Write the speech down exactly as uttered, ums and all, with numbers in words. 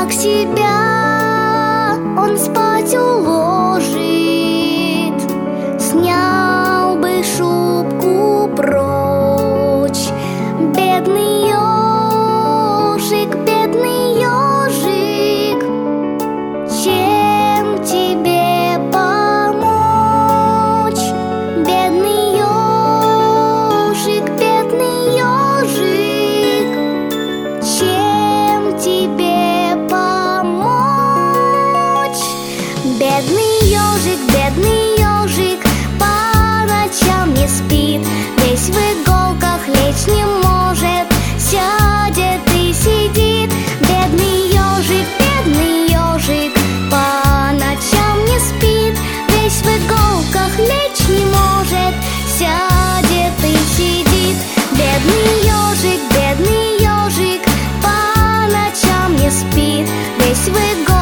как себя он спать уложит, снял бы шубку прочь. Бедный ежик, бедный ежик, чем тебе помочь? Бедный ежик, бедный ежик, чем тебе помочь? Бедный ежик, бедный ежик, по ночам не спит, весь в иголках лечь не может, сядет и сидит. Бедный ежик, бедный ежик, по ночам не спит, весь в иголках лечь не может, сядет и сидит. Бедный ежик, бедный ежик, по ночам не спит, весь в иголках